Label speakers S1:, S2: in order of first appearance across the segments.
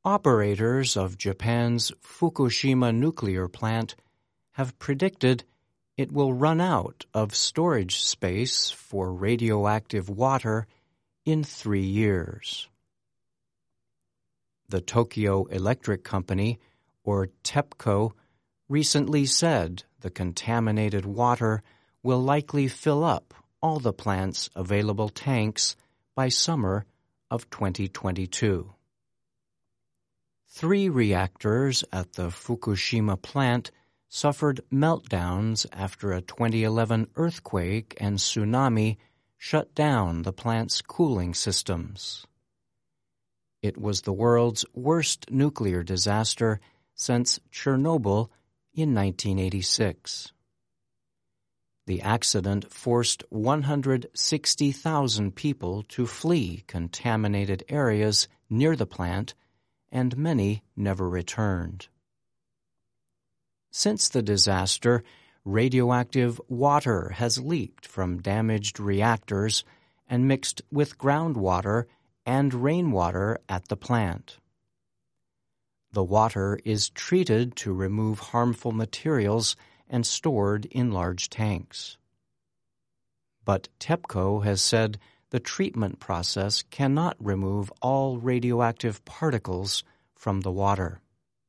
S1: Operators of Japan's Fukushima nuclear plant have predicted it will run out of storage space for radioactive water in 3 years. The Tokyo Electric Company, or TEPCO, recently said the contaminated water will likely fill up all the plant's available tanks by summer of 2022. 3 reactors at the Fukushima plant suffered meltdowns after a 2011 earthquake and tsunami shut down the plant's cooling systems. It was the world's worst nuclear disaster since Chernobyl in 1986. The accident forced 160,000 people to flee contaminated areas near the plant, and many never returned. Since the disaster, radioactive water has leaked from damaged reactors and mixed with groundwater and rainwater at the plant. The water is treated to remove harmful materials and stored in large tanks. But TEPCO has said the treatment process cannot remove all radioactive particles from the water.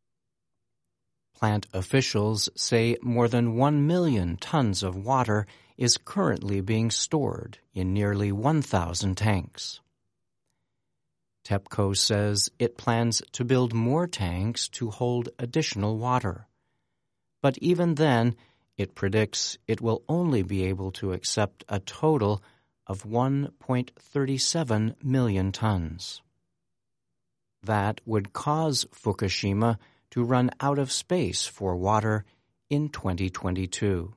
S1: Plant officials say more than 1 million tons of water is currently being stored in nearly 1,000 tanks. TEPCO says it plans to build more tanks to hold additional water. But even then, it predicts it will only be able to accept a total of 1.37 million tons. That would cause Fukushima to run out of space for water in 2022.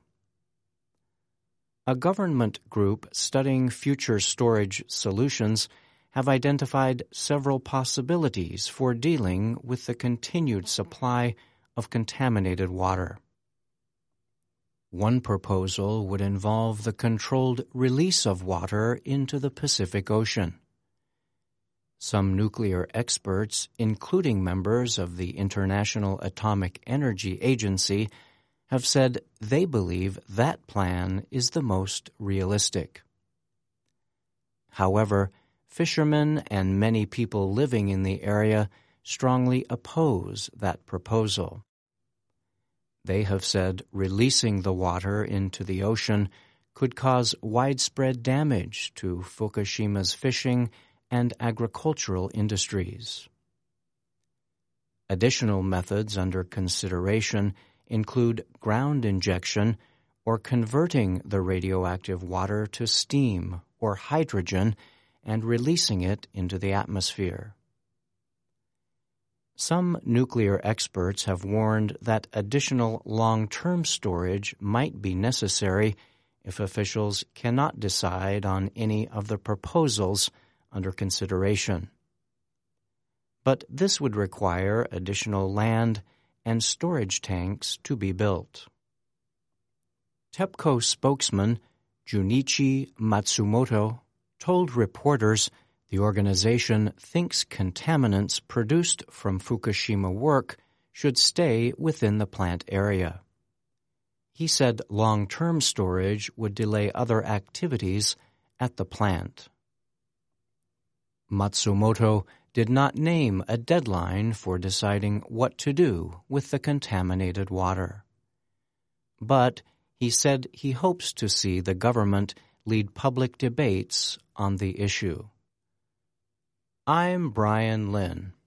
S1: A government group studying future storage solutions have identified several possibilities for dealing with the continued supply of contaminated water. One proposal would involve the controlled release of water into the Pacific Ocean. Some nuclear experts, including members of the International Atomic Energy Agency, have said they believe that plan is the most realistic. However, fishermen and many people living in the area strongly oppose that proposal. They have said releasing the water into the ocean could cause widespread damage to Fukushima's fishing and agricultural industries. Additional methods under consideration include ground injection or converting the radioactive water to steam or hydrogen and releasing it into the atmosphere. Some nuclear experts have warned that additional long-term storage might be necessary if officials cannot decide on any of the proposals under consideration. But this would require additional land and storage tanks to be built. TEPCO spokesman Junichi Matsumoto told reporters the organization thinks contaminants produced from Fukushima work should stay within the plant area. He said long-term storage would delay other activities at the plant. Matsumoto did not name a deadline for deciding what to do with the contaminated water. But he said he hopes to see the government lead public debates on the issue. I'm Brian Lynn.